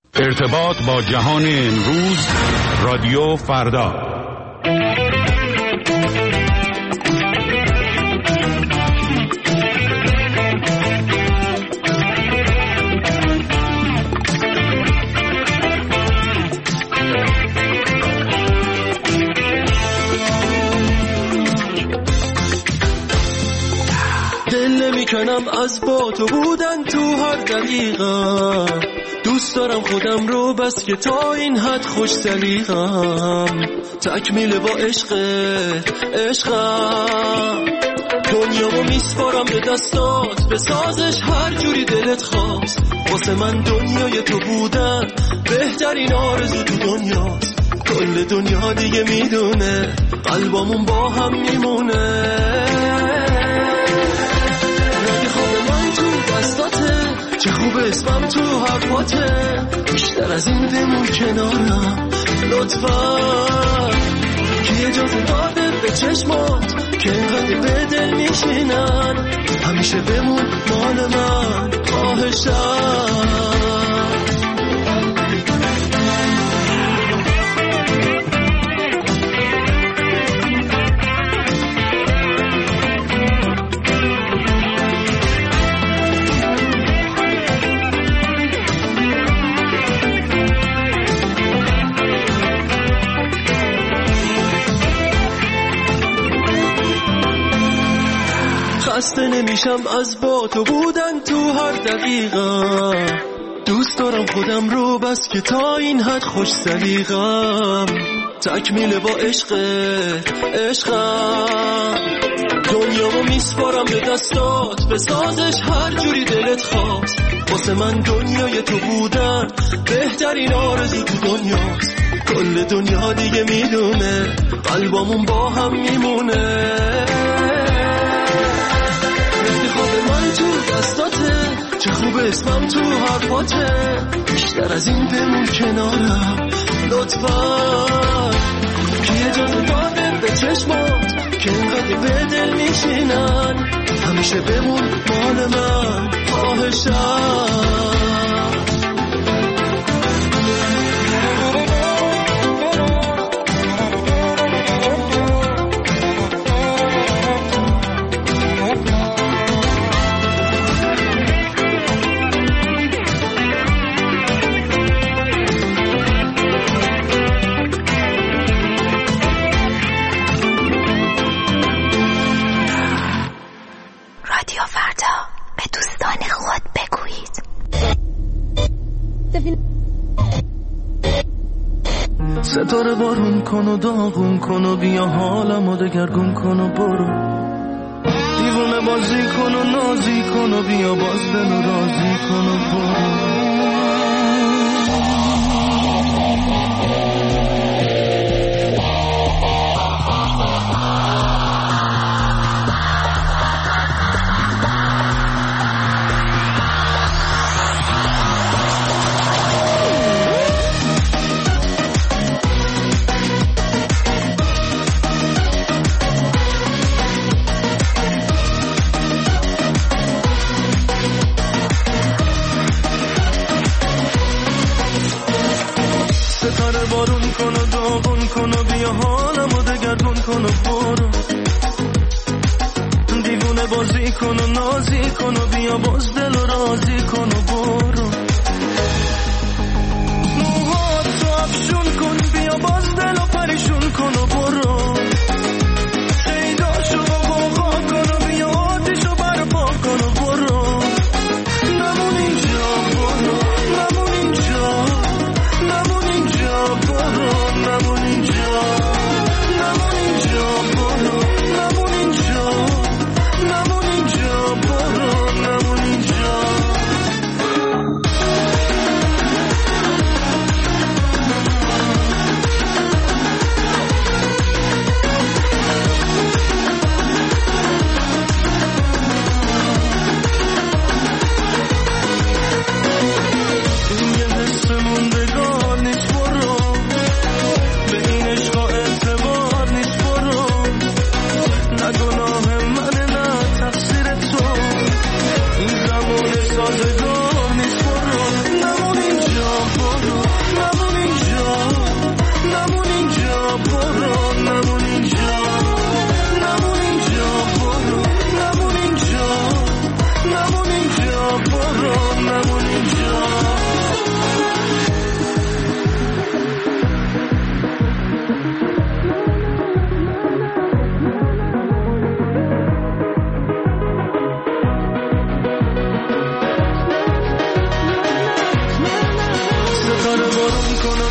ارتباط با جهان امروز، رادیو فردا. دل نمیکنم از با تو بودن تو هر دقیقه، دوست دارم خودم رو بس که تا این حد خوش سلیقم، تکمیل با عشقم دنیامو میسپارم به دستات، به سازش هر جوری دلت خواست. واسه من دنیای تو بودن بهترین آرزو تو دنیاست. کل دنیا دیگه میدونه قلبامون با هم میمونه. چه خوب اسمم تو حرفاته، بیشتر از این بمون کنارم لطفا. که اجازه داده به چشمات که اینقدر به دل میشینن، همیشه بمون مال من خواهشم. خسته نمیشم از با تو بودن تو هر دقیقه، دوست دارم خودم رو بس که تا این حد خوش سلیقم، تکمیل با عشقم دنیامو میسپارم به دستات، به سازش هر جوری دلت خواست. واسه من دنیای تو بودن بهترین آرزو تو دنیاست. کل دنیا دیگه میدونه قلبامون با هم میمونه. چه خوب اسمم تو حرفاته، بیشتر از این بمون کنارم لطفا. که اجازه داده به چشمات که اینقدر به دل میشینن، همیشه بمون مال من خواهشم. ستاره بارون کن و داغون کن و بیا حالمو دگرگون کن و برو. دیوونه بازی کن و نازی کن و بیا باز دل و راضی کن و برو. بارون کن و داغون کن و بیا حالمو دگرگون کن و برو. دیوونه بازی کن و نازی کن و بیا باز دل و راضی کن و برو. موهاتو افشون کن بیا باز دل و پریشون کن و برو. شیداشو بغا کن و بیا آتیشو برپا کن و برو. نمون اینجا برو، نمون اینجا، نمون اینجا برو، نمون اینجا، نمون اینجا برو، نمون اینجا، نمون اینجا برو، نمون اینجا.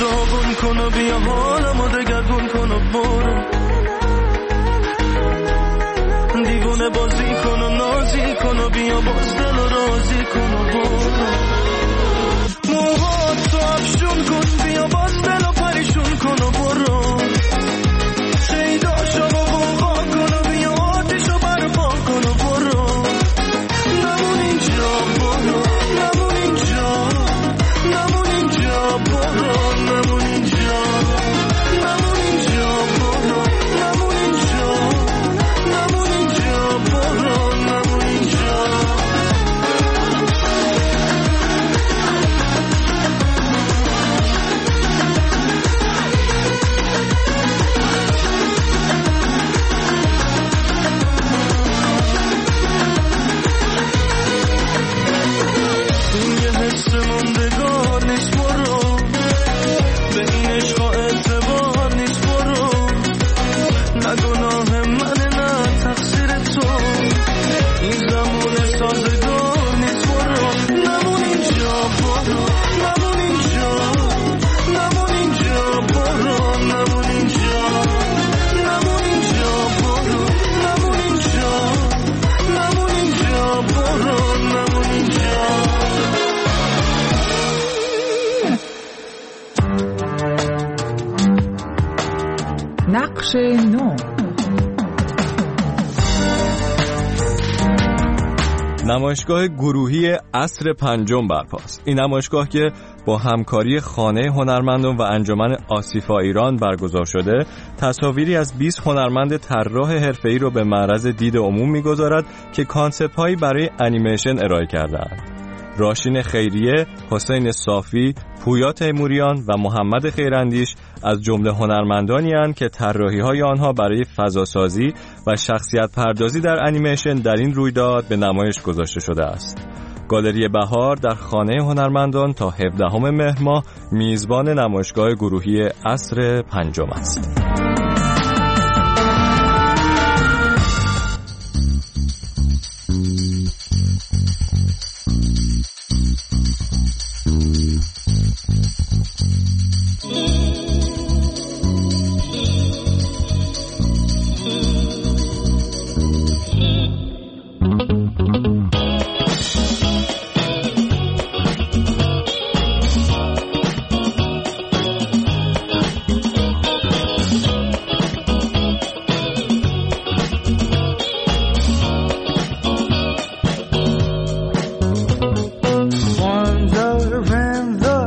داغون کن و بیا حالمو دگرگون کن و برو دیوونه بازی کن و نازی کن و بیا باز دل و رازی کن و برو موهات تو افشون کن بیا باز دل و پریشون کن و برو شیداشو بوغا کن و بیا آتیشو برپا کن و برو نمون اینجا برو نمون اینجا نمون اینجا برو نمون اینجا نمون اینجا برو نمون اینجا نمون اینجا برو نمون اینجا نقش نو. نمایشگاه گروهی عصر پنجم برپاست. این نمایشگاه که با همکاری خانه هنرمندان و انجمن آسیفا ایران برگزار شده، تصاویری از 20 هنرمند طراح حرفه‌ای رو به معرض دید عموم می‌گذارد که کانسپت‌هایی برای انیمیشن ارائه کرده‌اند. راشین خیریه، حسین صافی، پویا تیموریان و محمد خیراندیش از جمله هنرمندانی هستند که طراحی‌های آنها برای فضاسازی و شخصیت پردازی در انیمیشن در این رویداد به نمایش گذاشته شده است. گالری بهار در خانه هنرمندان تا 17 مهر ماه میزبان نمایشگاه گروهی عصر پنجم است. Wonder when the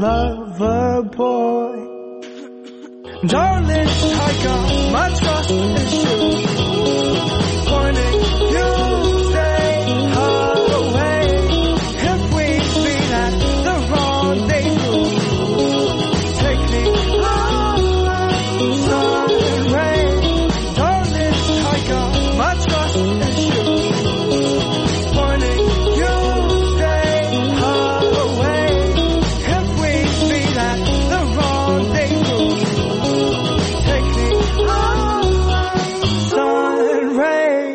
lover boy. Darling, I got my trust issues. Pointing you stay away. If we meet at the rendezvous, take me on sun rain. Darling, I got my trust issues. Pointing you stay away. If we meet at the rendezvous, take me on sun rain.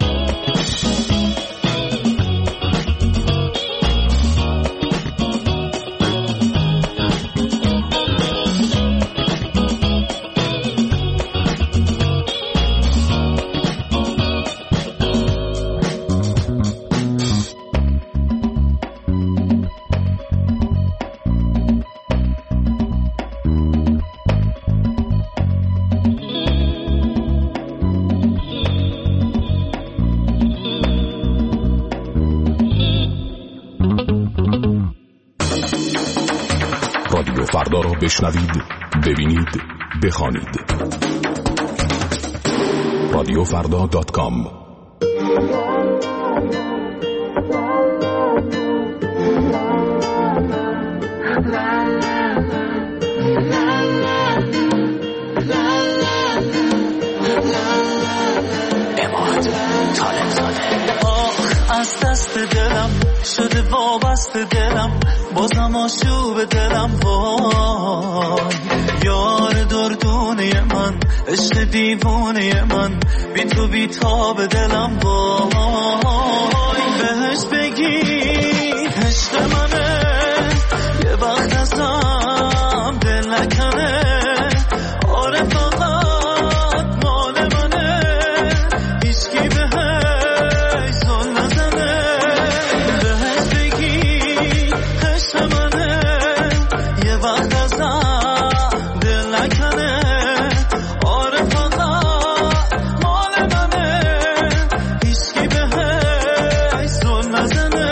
رادیو فردا را بشنوید، ببینید، بخوانید. radiofrda.com. از دست دلم شده وابسته دلم، بازم آشوب دلم وای. یار دردونه من، عشق دیوونه من، بی تو بی تاب دلم وای. بهش بگی عشق منه، یه وقت ازم دل نکنه. آره فقط مال منه، هیچکی بهش زل نزنه. بهش بگی عشق منه، یه وقت ازم دل نکنه. آره فقط مال منه، هیچکی بهش زل نزنه.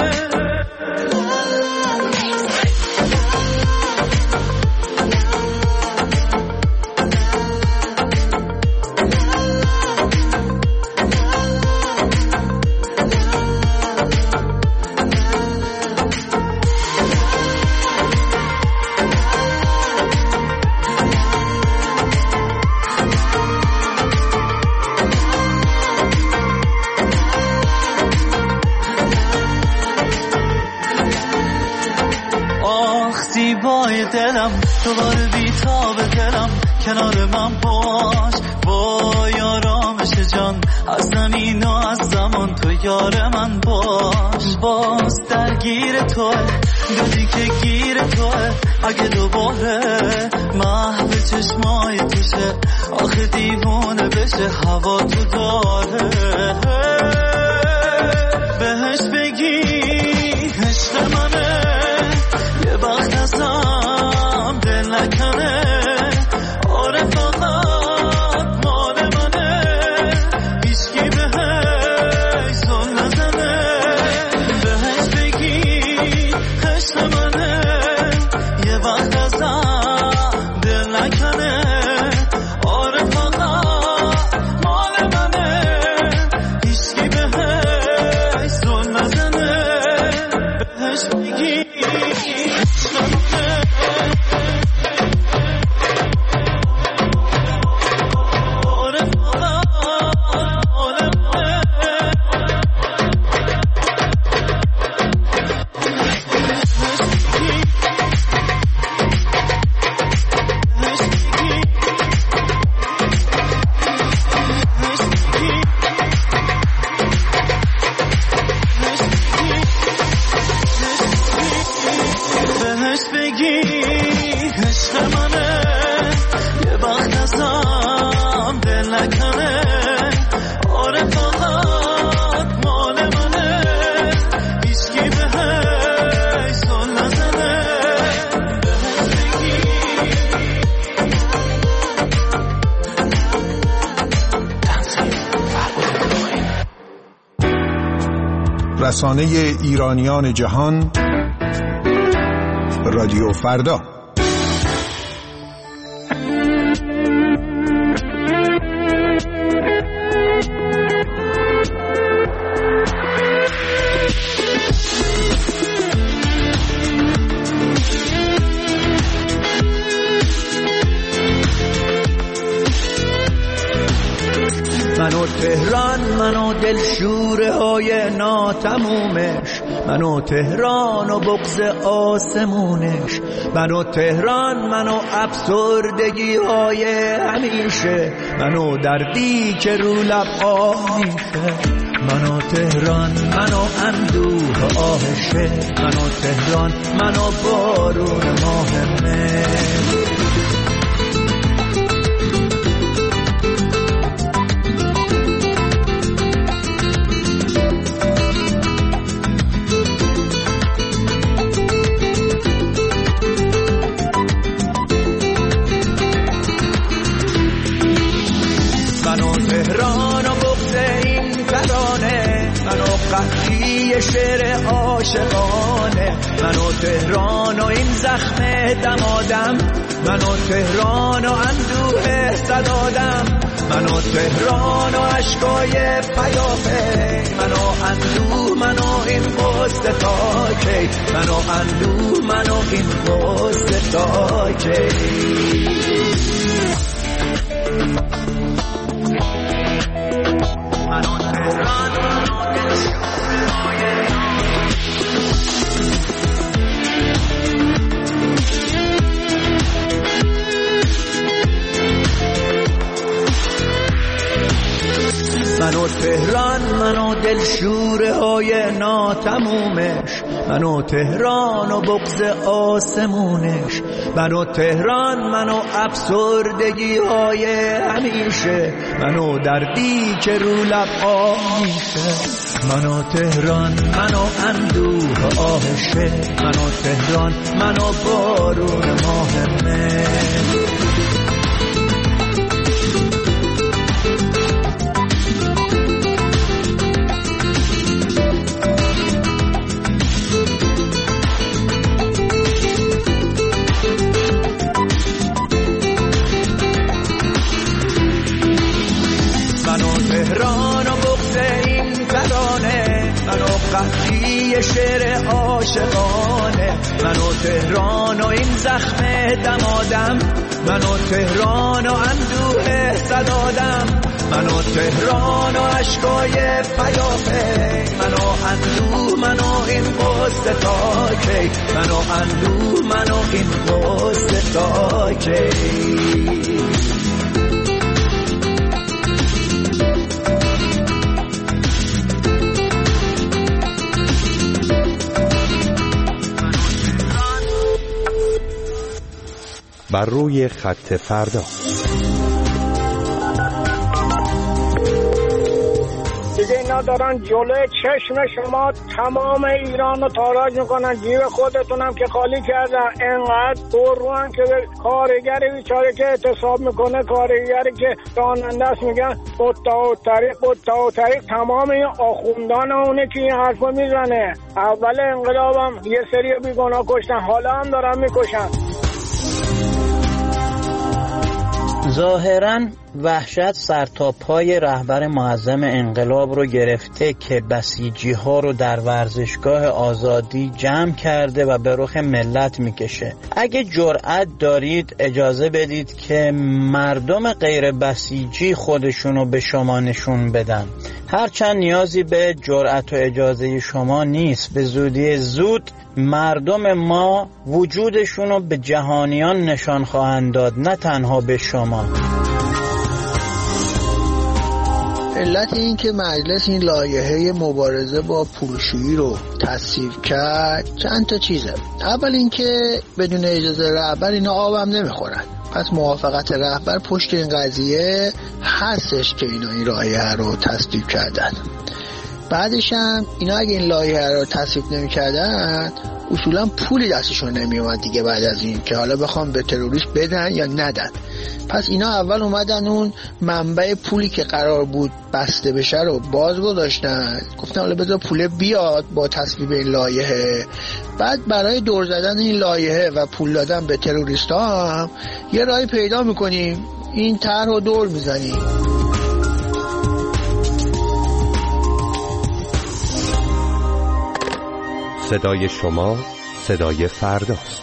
زیبای دلم دوباره بی‌تاب دلم، کنار من باش وای. آرامش جان از زمین و از زمان، تو یار من باش. باز درگیر توه دلی که گیر توه، اگه دوباره محو چشمای توشه، آخه دیوونه بشه هوا تو داره. بهش بگی عشق منه، یه وقت ازم دل نکنه. آره فقط مال منه، هیچکی بهش زل نزنه. بهش بگی عشق منه، یه وقت ازم دل نکنه. آره فقط مال منه، هیچکی بهش زل نزنه. بهش بگی رسانه ایرانیان جهان رادیو فردا. منو تهران، منو دلشوره های ناتمومش، منو تهران و بغض آسمونش، منو تهران، منو افسردگی های همیشه، منو دردی که رو لب آه میشه. منو تهران، منو اندوه آهشه، منو تهران، منو بارون ماه مه. شعر عاشقانه، منو تهران و این زخم دمادم، منو تهران و اندوه صدادم، منو تهران و عشقای پیافه، منو اندوه، منو این قصد تا کی، منو اندوه، منو این قصد تا کی. منو تهران، منو تهران، منو دلشوره های ناتمومش، منو تهران و بغض آسمونش، منو تهران، منو افسردگی های همیشه، منو دردی که رو لب آه میشه. منو تهران، منو اندوه آهشه، منو تهران، منو بارون ماه مه. شعر عاشقانه، منو تهران و این زخم دمادم، منو تهران و اندوه صدادم، منو تهران و عشقای پیافه، منو اندوه، منو این قصد تا کی، منو اندوه، منو این قصد تا کی. بر روی خط فردا. دیگه اینا دارن جلوی چشم شما تمام ایران رو تاراج میکنن، جیب خودتونم که خالی کردن. انقدر پرروان که کارگر بیچاره که اعتصاب میکنه، کارگری که راننده است میگن قطع و طریق، تمام این آخوندان اونه که این حرفو میزنه. اول انقلابم یه سری بیگناه کشتن، حالا هم دارن میکشن. ظاهراً وحشت سر تا پای رهبر معظم انقلاب رو گرفته که بسیجی ها رو در ورزشگاه آزادی جمع کرده و به رخ ملت میکشه. اگه جرأت دارید اجازه بدید که مردم غیر بسیجی خودشونو به شما نشون بدن. هرچند نیازی به جرأت و اجازه شما نیست، به زودی زود مردم ما وجودشونو به جهانیان نشان خواهند داد، نه تنها به شما. علت این که مجلس این لایحه مبارزه با پولشویی رو تصویب کرد چند تا چیزه. اول این که بدون اجازه رهبر اینا آبم نمیخورن، پس موافقت رهبر پشت این قضیه هستش که اینا این لایحه رو تصویب کردن. بعدش هم اینا اگه این لایحه رو تصویب نمی‌کردن اصولا پولی دستشون نمیومد دیگه بعد از این که حالا بخوام به تروریست بدن یا ندن. پس اینا اول اومدن اون منبع پولی که قرار بود بسته بشه رو باز گذاشتن، گفتن حالا بذار پول بیاد با تصویب این لایحه. بعد برای دور زدن این لایحه و پول دادن به تروریستا هم یه راهی پیدا میکنیم، این طرح رو دور میزنیم. صدای شما صدای فرداست.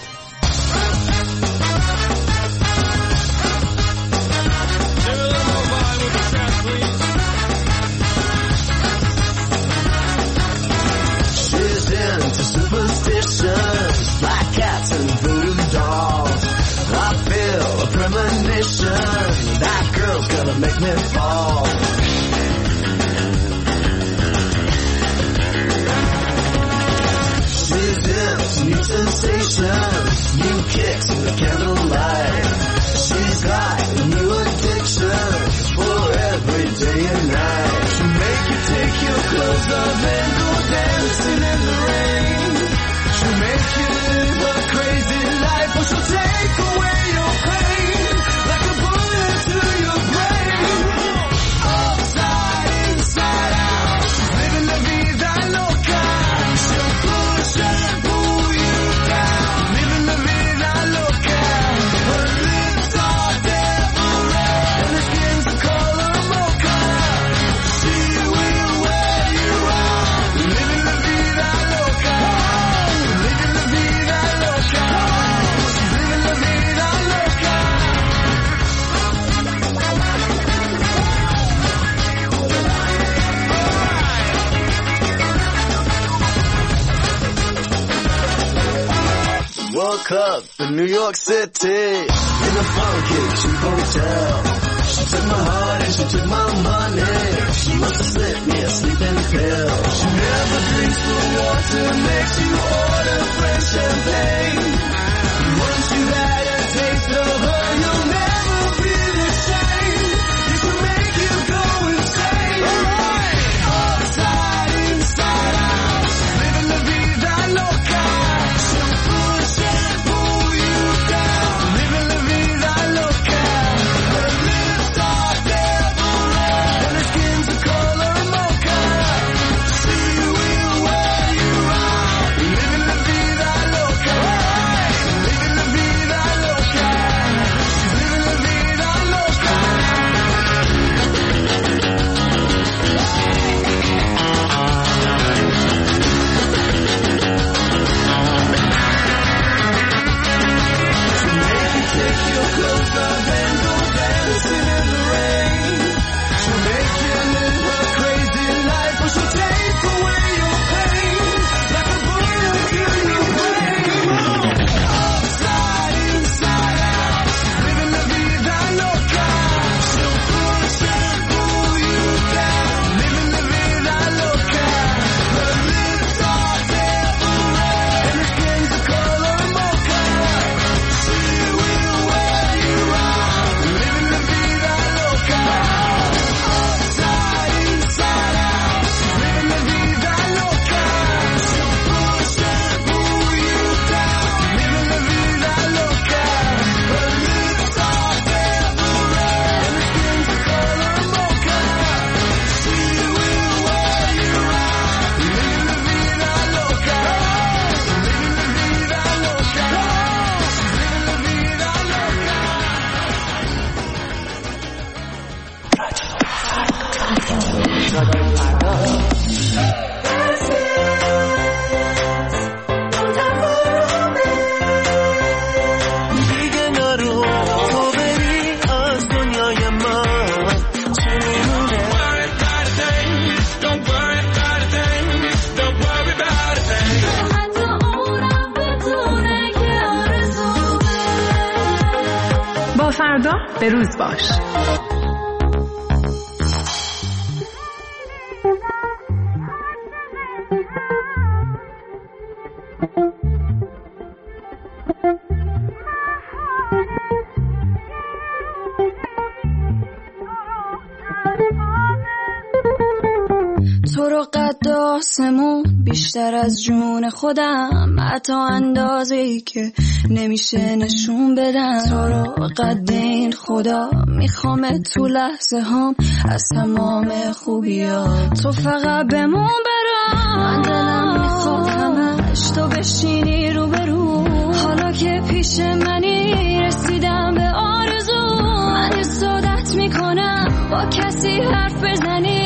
New kicks in the candlelight. She's got new addictions for every day and night. She'll make you take your clothes off and go dancing in the rain. She'll make you live a crazy life, or she'll take away your pain like a bullet to your brain. Upside, inside out, she's living la vida loca. She'll push and pull you down. Woke up in New York City in a funky cheap hotel. She took my heart and she took my money. She must have slipped me a sleeping pill. She never drinks the water, makes you order French champagne. And once you've had a taste of her, you'll never be the same. This will make you go insane. Upside, inside out, she's living la vida loca. فردا به روز باش. تو رو قد آسمون بیشتر از جون خودم، حتی اندازه‌ای که نمیشه نشون بدم. تو رو قد این خدا میخوام تو لحظه هام، از تمام خوبیا تو فقط بمون برام. من دلم میخواد همش تو بشینی رو برو، حالا که پیش منی رسیدم به آرزو. من استادت میکنم با کسی حرف بزنی،